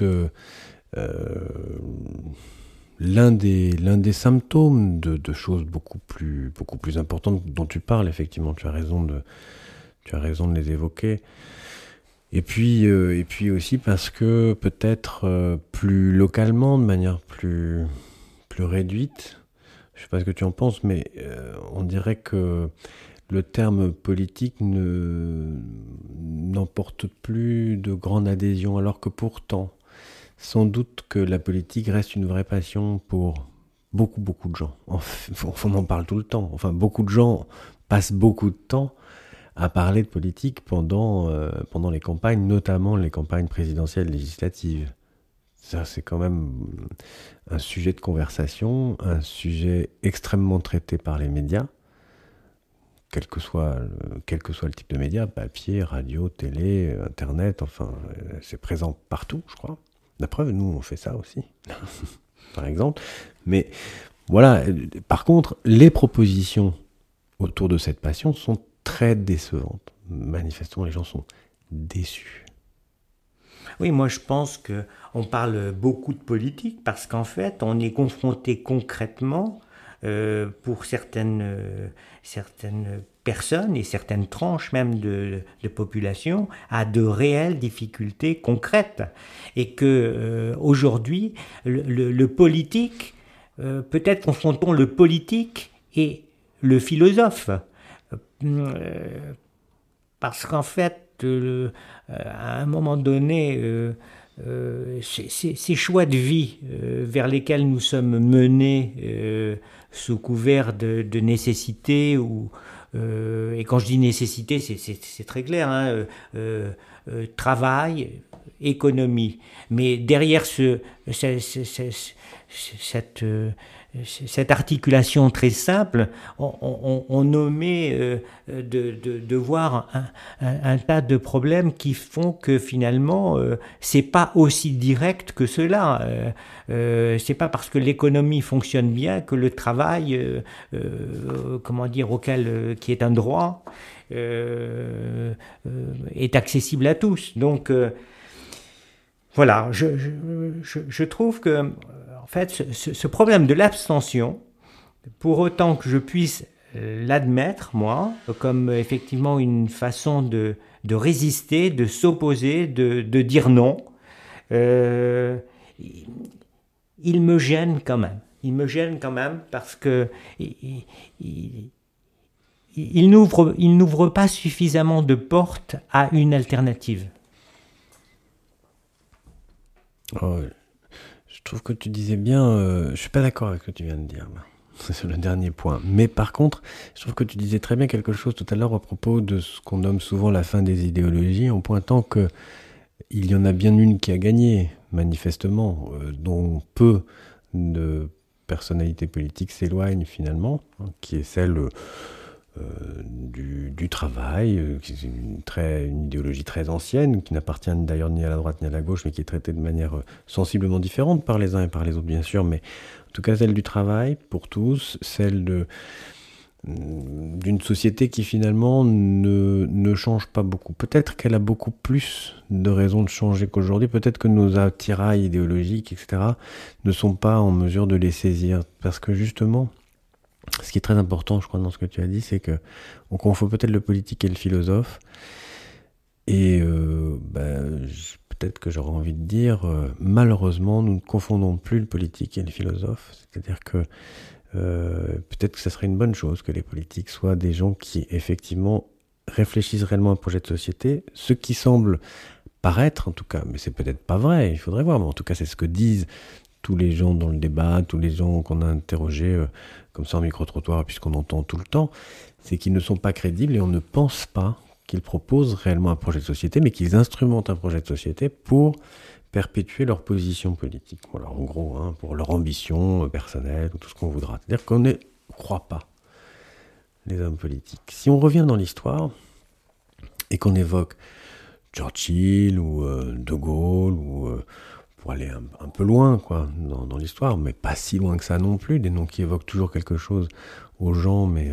l'un des symptômes de choses beaucoup plus importantes dont tu parles. Effectivement, tu as raison de les évoquer. Et puis aussi parce que peut-être plus localement, de manière plus réduite, je sais pas ce que tu en penses, mais on dirait que le terme politique n'emporte plus de grande adhésion, alors que pourtant, sans doute que la politique reste une vraie passion pour beaucoup de gens. On en parle tout le temps. Enfin, beaucoup de gens passent beaucoup de temps à parler de politique pendant les campagnes, notamment les campagnes présidentielles législatives. Ça, c'est quand même un sujet de conversation, un sujet extrêmement traité par les médias, quel que soit le type de médias, papier, radio, télé, internet, enfin, c'est présent partout, je crois. La preuve, nous, on fait ça aussi, par exemple. Mais voilà, par contre, les propositions autour de cette passion sont très décevantes. Manifestement, les gens sont déçus. Oui, moi je pense qu'on parle beaucoup de politique parce qu'en fait, on est confronté concrètement, pour certaines personnes et certaines tranches même de population, à de réelles difficultés concrètes. Et que aujourd'hui, le politique, peut-être confrontons le politique et le philosophe. Parce qu'en fait, à un moment donné, ces choix de vie vers lesquels nous sommes menés sous couvert de nécessité, et quand je dis nécessité, c'est très clair, hein, travail, économie. Mais derrière cette articulation très simple, on nommait de voir un tas de problèmes qui font que finalement c'est pas aussi direct que cela. C'est pas parce que l'économie fonctionne bien que le travail, qui est un droit, est accessible à tous. Donc voilà, je trouve que en fait, ce problème de l'abstention, pour autant que je puisse l'admettre, moi, comme effectivement une façon de résister, de s'opposer, de dire non, il me gêne quand même. Il me gêne quand même parce que il n'ouvre pas suffisamment de portes à une alternative. Oh, je trouve que tu disais bien, je suis pas d'accord avec ce que tu viens de dire, c'est le dernier point. Mais par contre, je trouve que tu disais très bien quelque chose tout à l'heure à propos de ce qu'on nomme souvent la fin des idéologies, en pointant que il y en a bien une qui a gagné, manifestement, dont peu de personnalités politiques s'éloignent finalement, hein, qui est celle du travail, qui est une idéologie très ancienne, qui n'appartient d'ailleurs ni à la droite ni à la gauche, mais qui est traitée de manière sensiblement différente par les uns et par les autres, bien sûr, mais en tout cas celle du travail pour tous, celle d'une société qui finalement ne change pas beaucoup. Peut-être qu'elle a beaucoup plus de raisons de changer qu'aujourd'hui, peut-être que nos attirails idéologiques, etc., ne sont pas en mesure de les saisir, parce que justement, ce qui est très important, je crois, dans ce que tu as dit, c'est qu'on confond peut-être le politique et le philosophe, et peut-être que j'aurais envie de dire, malheureusement, nous ne confondons plus le politique et le philosophe, c'est-à-dire que peut-être que ça serait une bonne chose que les politiques soient des gens qui, effectivement, réfléchissent réellement à un projet de société, ce qui semble paraître, en tout cas, mais c'est peut-être pas vrai, il faudrait voir, mais en tout cas, c'est ce que disent tous les gens dans le débat, tous les gens qu'on a interrogés comme ça en micro-trottoir, puisqu'on entend tout le temps, c'est qu'ils ne sont pas crédibles et on ne pense pas qu'ils proposent réellement un projet de société, mais qu'ils instrumentent un projet de société pour perpétuer leur position politique. Voilà, en gros, hein, pour leur ambition personnelle, ou tout ce qu'on voudra. C'est-à-dire qu'on ne croit pas, les hommes politiques. Si on revient dans l'histoire, et qu'on évoque Churchill, ou De Gaulle, ou pour aller un peu loin quoi, dans l'histoire, mais pas si loin que ça non plus, des noms qui évoquent toujours quelque chose aux gens, mais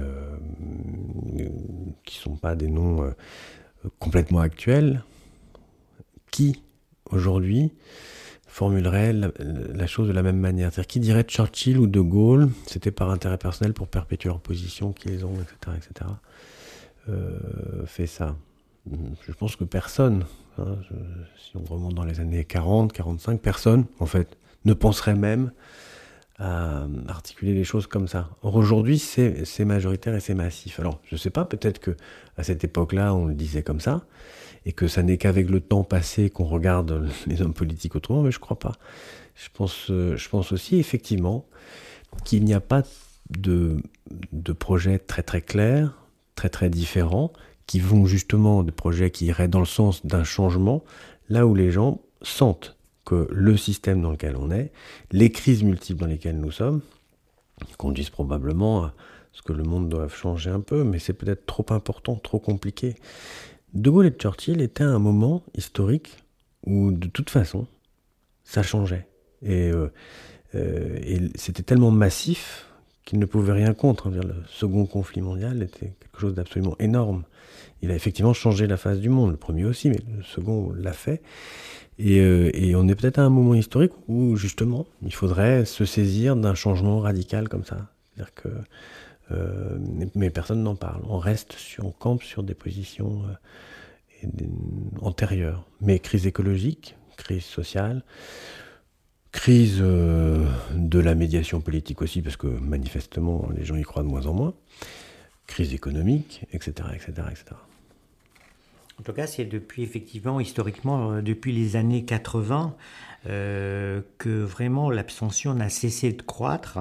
qui ne sont pas des noms complètement actuels, qui aujourd'hui formulerait la chose de la même manière. C'est-à-dire qui dirait Churchill ou De Gaulle, c'était par intérêt personnel pour perpétuer leur position qu'ils ont, etc., fait ça. Je pense que personne, hein, si on remonte dans les années 40, 45, personne, en fait, ne penserait même à articuler les choses comme ça. Or, aujourd'hui, c'est majoritaire et c'est massif. Alors, je ne sais pas, peut-être qu'à cette époque-là, on le disait comme ça, et que ça n'est qu'avec le temps passé qu'on regarde les hommes politiques autrement, mais je ne crois pas. Je pense aussi, effectivement, qu'il n'y a pas de projet très très clair, très très différent, qui vont justement, des projets qui iraient dans le sens d'un changement, là où les gens sentent que le système dans lequel on est, les crises multiples dans lesquelles nous sommes, conduisent probablement à ce que le monde doive changer un peu, mais c'est peut-être trop important, trop compliqué. De Gaulle et Churchill étaient à un moment historique où, de toute façon, ça changeait. Et c'était tellement massif qu'ils ne pouvaient rien contre. Le second conflit mondial était quelque chose d'absolument énorme. Il a effectivement changé la face du monde, le premier aussi, mais le second l'a fait. Et on est peut-être à un moment historique où, justement, il faudrait se saisir d'un changement radical comme ça. C'est-à-dire que mais personne n'en parle. On campe sur des positions antérieures. Mais crise écologique, crise sociale, crise de la médiation politique aussi, parce que manifestement les gens y croient de moins en moins, crise économique, etc., etc., etc. En tout cas, c'est depuis, effectivement, historiquement, depuis les années 80, que vraiment l'abstention n'a cessé de croître.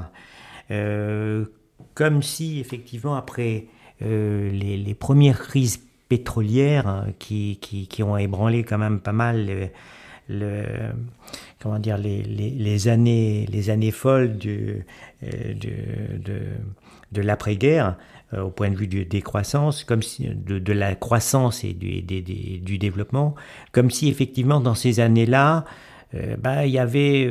Comme si, effectivement, après les premières crises pétrolières qui ont ébranlé quand même pas mal les années folles de l'après-guerre, au point de vue des croissances, comme si, de la croissance et du développement, comme si effectivement dans ces années-là, il y avait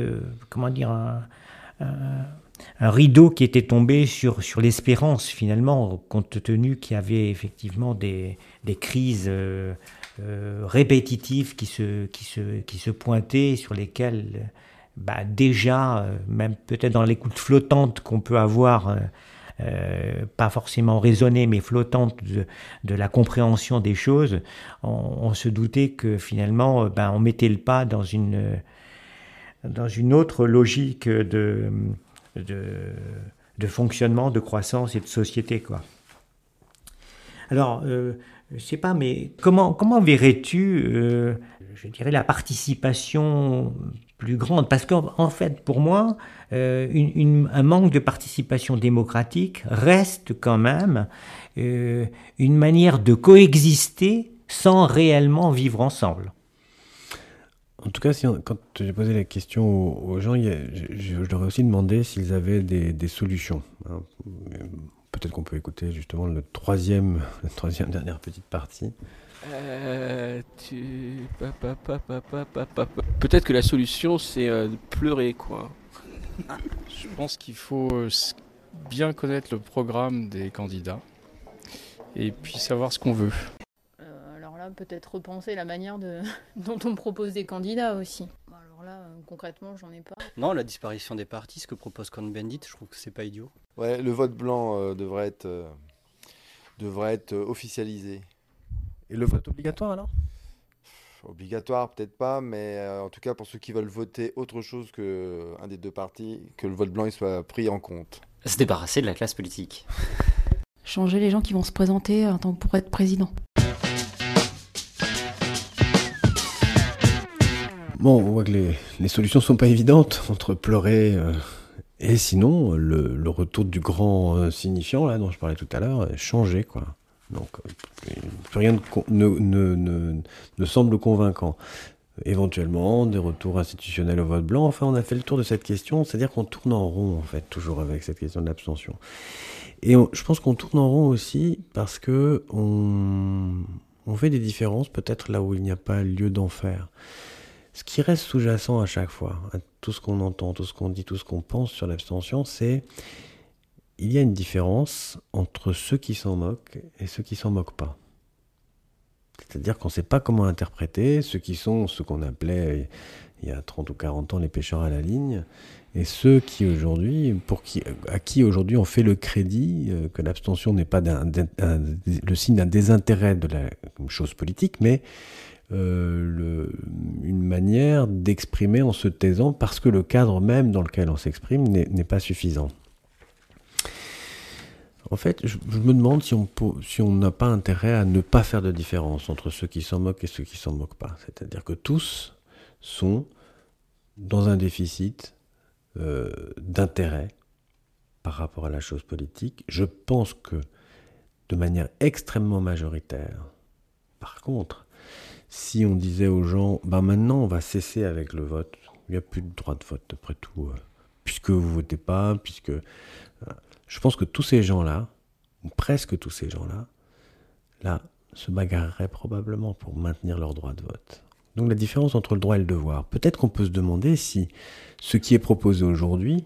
un rideau qui était tombé sur l'espérance finalement, compte tenu qu'il y avait effectivement des crises répétitives qui se pointaient, sur lesquelles déjà, même peut-être dans l'écoute flottante qu'on peut avoir, pas forcément raisonnée mais flottante de la compréhension des choses, on se doutait que finalement on mettait le pas dans une autre logique de fonctionnement, de croissance et de société, quoi. Alors, je sais pas, mais comment verrais-tu, je dirais, la participation plus grande? Parce qu'en fait, pour moi, un manque de participation démocratique reste quand même une manière de coexister sans réellement vivre ensemble. En tout cas, quand j'ai posé la question aux gens, je leur ai aussi demandé s'ils avaient des solutions. Hein. Peut-être qu'on peut écouter justement la troisième dernière petite partie. Peut-être que la solution, c'est de pleurer, quoi. Je pense qu'il faut bien connaître le programme des candidats et puis savoir ce qu'on veut. Alors là, peut-être repenser la manière dont on propose des candidats aussi. Alors là, concrètement, j'en ai pas. Non, la disparition des partis, ce que propose Cohn-Bendit, je trouve que c'est pas idiot. Ouais, le vote blanc devrait être officialisé. Et le vote obligatoire alors ? Obligatoire, peut-être pas, mais en tout cas pour ceux qui veulent voter autre chose qu'un des deux partis, que le vote blanc il soit pris en compte. Se débarrasser de la classe politique. Changer les gens qui vont se présenter pour être président. Bon, on voit que les solutions sont pas évidentes entre pleurer et sinon le retour du grand signifiant là dont je parlais tout à l'heure, changer quoi. Donc plus rien ne semble convaincant. Éventuellement des retours institutionnels au vote blanc. Enfin, on a fait le tour de cette question, c'est-à-dire qu'on tourne en rond en fait toujours avec cette question de l'abstention. Et je pense qu'on tourne en rond aussi parce que on fait des différences peut-être là où il n'y a pas lieu d'en faire. Ce qui reste sous-jacent à chaque fois, à tout ce qu'on entend, tout ce qu'on dit, tout ce qu'on pense sur l'abstention, c'est il y a une différence entre ceux qui s'en moquent et ceux qui s'en moquent pas. C'est-à-dire qu'on ne sait pas comment interpréter ceux qui sont ce qu'on appelait il y a 30 ou 40 ans les pêcheurs à la ligne, et ceux qui aujourd'hui, à qui aujourd'hui on fait le crédit que l'abstention n'est pas le signe d'un désintérêt de la chose politique, mais une manière d'exprimer en se taisant parce que le cadre même dans lequel on s'exprime n'est pas suffisant. En fait, je me demande si on n'a pas intérêt à ne pas faire de différence entre ceux qui s'en moquent et ceux qui s'en moquent pas. C'est-à-dire que tous sont dans un déficit d'intérêt par rapport à la chose politique. Je pense que de manière extrêmement majoritaire, par contre, si on disait aux gens, maintenant on va cesser avec le vote, il n'y a plus de droit de vote après tout, puisque vous ne votez pas, puisque... Je pense que tous ces gens-là, ou presque tous ces gens-là, là, se bagarreraient probablement pour maintenir leur droit de vote. Donc la différence entre le droit et le devoir. Peut-être qu'on peut se demander si ce qui est proposé aujourd'hui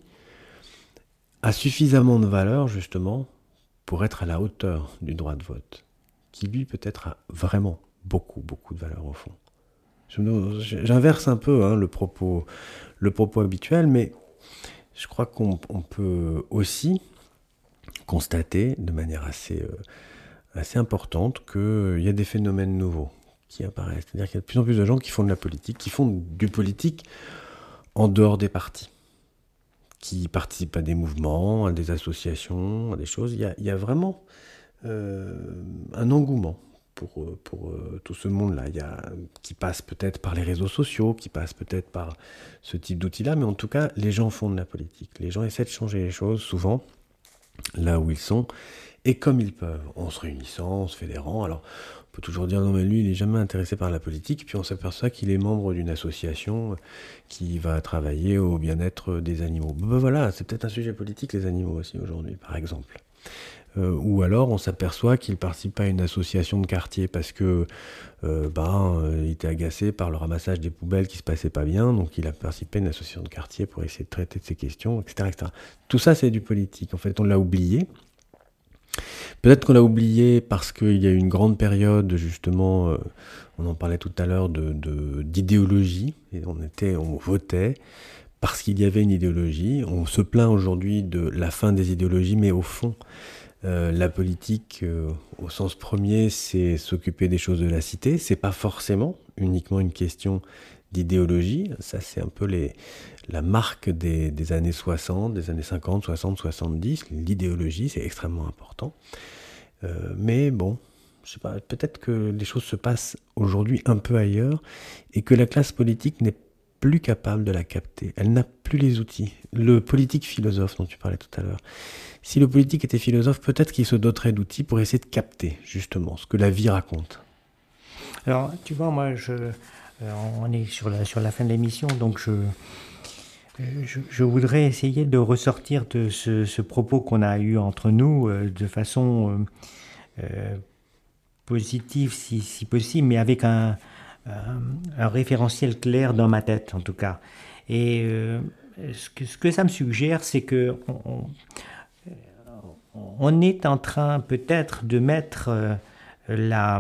a suffisamment de valeur, justement, pour être à la hauteur du droit de vote, qui lui peut-être a vraiment beaucoup de valeur au fond. J'inverse un peu le propos habituel, mais je crois qu'on peut aussi constater de manière assez importante qu'il y a des phénomènes nouveaux qui apparaissent. C'est-à-dire qu'il y a de plus en plus de gens qui font de la politique, qui font du politique en dehors des partis, qui participent à des mouvements, à des associations, à des choses. Il y a vraiment un engouement pour tout ce monde-là, qui passe peut-être par les réseaux sociaux, qui passe peut-être par ce type d'outils-là, mais en tout cas, les gens font de la politique. Les gens essaient de changer les choses, souvent, là où ils sont, et comme ils peuvent, en se réunissant, en se fédérant. Alors, on peut toujours dire, non mais lui, il n'est jamais intéressé par la politique, puis on s'aperçoit qu'il est membre d'une association qui va travailler au bien-être des animaux. Voilà, c'est peut-être un sujet politique, les animaux aussi, aujourd'hui, par exemple. Ou alors on s'aperçoit qu'il participe à une association de quartier parce que il était agacé par le ramassage des poubelles qui se passait pas bien, donc il a participé à une association de quartier pour essayer de traiter de ces questions, etc., etc. Tout ça c'est du politique. En fait, on l'a oublié. Peut-être qu'on l'a oublié parce qu'il y a eu une grande période, justement, on en parlait tout à l'heure, d'idéologie, et on votait parce qu'il y avait une idéologie. On se plaint aujourd'hui de la fin des idéologies, mais au fond, la politique, au sens premier, c'est s'occuper des choses de la cité. C'est pas forcément uniquement une question d'idéologie. Ça, c'est un peu la marque des années 60, des années 50, 60, 70. L'idéologie, c'est extrêmement important. Mais bon, je sais pas, peut-être que les choses se passent aujourd'hui un peu ailleurs et que la classe politique n'est plus capable de la capter. Elle n'a plus les outils. Le politique philosophe dont tu parlais tout à l'heure, si le politique était philosophe, peut-être qu'il se doterait d'outils pour essayer de capter, justement, ce que la vie raconte. Alors, tu vois, moi, on est sur la fin de l'émission, donc je voudrais essayer de ressortir de ce propos qu'on a eu entre nous de façon positive si possible, mais avec un référentiel clair dans ma tête en tout cas. Et ce que ça me suggère, c'est que on est en train peut-être de mettre la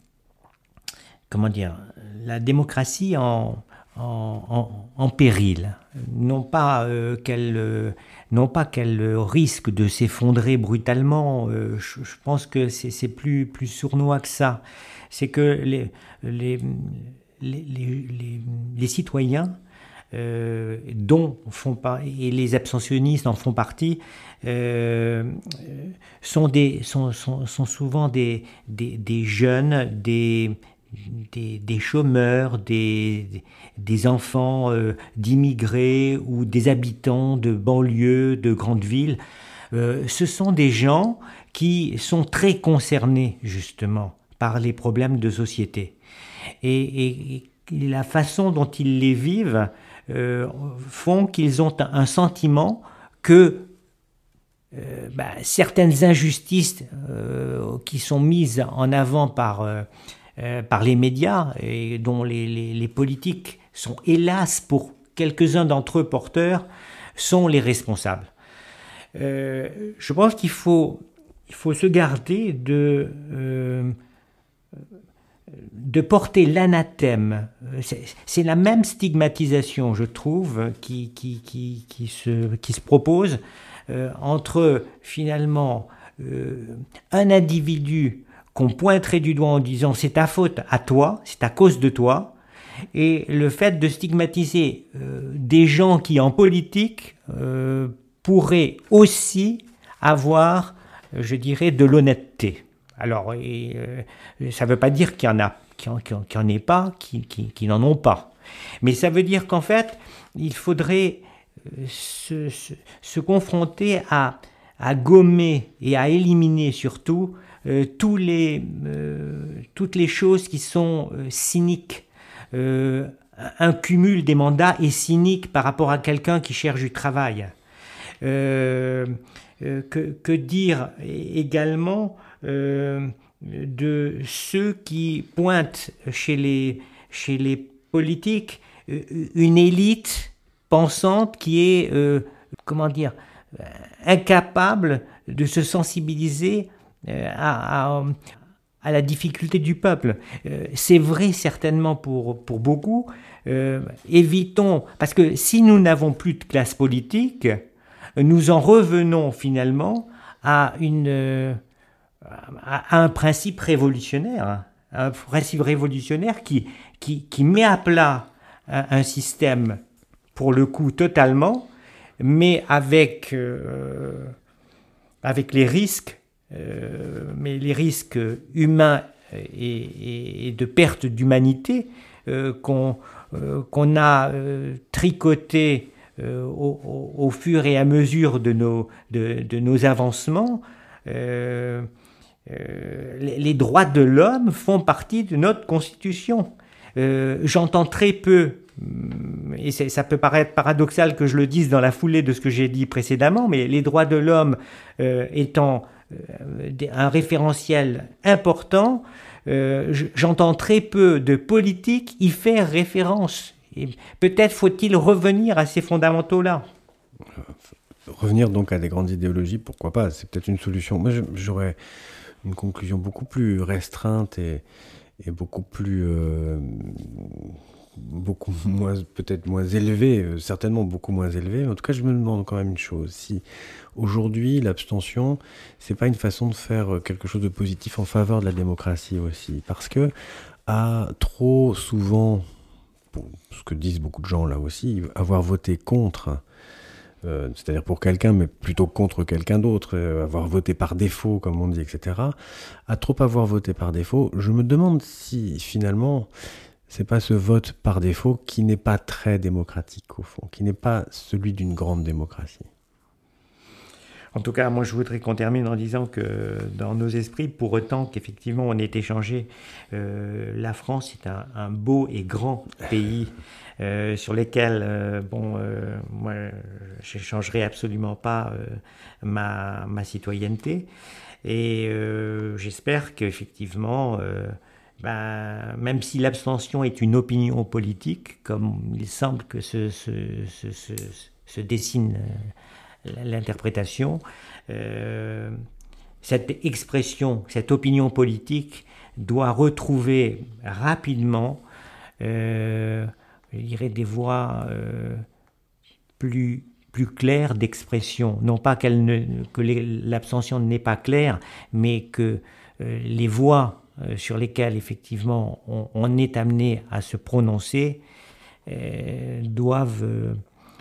démocratie en péril. Non pas qu'elle risque de s'effondrer brutalement. Je pense que c'est plus sournois que ça. C'est que les citoyens dont et les abstentionnistes en font partie, sont souvent des jeunes, des chômeurs, des enfants d'immigrés ou des habitants de banlieues, de grandes villes. Ce sont des gens qui sont très concernés justement par les problèmes de société. Et la façon dont ils les vivent font qu'ils ont un sentiment que certaines injustices qui sont mises en avant par les médias et dont les politiques sont hélas pour quelques-uns d'entre eux porteurs sont les responsables. Je pense qu'il faut se garder de porter l'anathème. C'est la même stigmatisation, je trouve, qui se propose entre finalement un individu qu'on pointerait du doigt en disant c'est ta faute à toi, c'est à cause de toi, et le fait de stigmatiser des gens qui en politique pourraient aussi avoir, je dirais, de l'honnêteté. Alors, ça ne veut pas dire qu'il y en a, qu'il n'y en ait pas, qui n'en ont pas. Mais ça veut dire qu'en fait, il faudrait se confronter à gommer et à éliminer surtout toutes les choses qui sont cyniques. Un cumul des mandats est cynique par rapport à quelqu'un qui cherche du travail. Que dire également de ceux qui pointent chez les politiques une élite pensante qui est incapable de se sensibiliser à la difficulté du peuple. C'est vrai certainement pour beaucoup. Évitons, parce que si nous n'avons plus de classe politique, nous en revenons finalement à un principe révolutionnaire, qui met à plat un système, pour le coup totalement, mais avec les risques, humains et de perte d'humanité qu'on a tricotés au fur et à mesure de nos avancements. Les droits de l'homme font partie de notre Constitution. J'entends très peu, et ça peut paraître paradoxal que je le dise dans la foulée de ce que j'ai dit précédemment, mais les droits de l'homme étant un référentiel important, j'entends très peu de politiques y faire référence. Et peut-être faut-il revenir à ces fondamentaux-là. Revenir donc à des grandes idéologies, pourquoi pas, c'est peut-être une solution. Moi, j'aurais une conclusion beaucoup plus restreinte et beaucoup plus... beaucoup moins, peut-être moins élevée, certainement beaucoup moins élevée. Mais en tout cas, je me demande quand même une chose. Si aujourd'hui, l'abstention, c'est pas une façon de faire quelque chose de positif en faveur de la démocratie aussi. Parce que, trop souvent, ce que disent beaucoup de gens là aussi, avoir voté contre... c'est-à-dire pour quelqu'un, mais plutôt contre quelqu'un d'autre, avoir voté par défaut, comme on dit, etc. À trop avoir voté par défaut, je me demande si finalement, c'est pas ce vote par défaut qui n'est pas très démocratique au fond, qui n'est pas celui d'une grande démocratie. En tout cas, moi, je voudrais qu'on termine en disant que dans nos esprits, pour autant qu'effectivement on ait échangé, la France est un beau et grand pays sur lesquels, moi, je n'échangerai absolument pas ma citoyenneté. Et j'espère qu'effectivement, même si l'abstention est une opinion politique, comme il semble que se dessine l'interprétation, cette expression, cette opinion politique doit retrouver rapidement, je dirais, des voies plus claires d'expression. Non pas que l'abstention n'est pas claire, mais que les voies sur lesquelles effectivement on est amené à se prononcer doivent,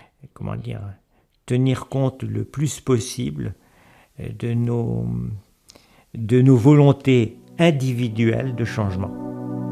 tenir compte le plus possible de nos volontés individuelles de changement.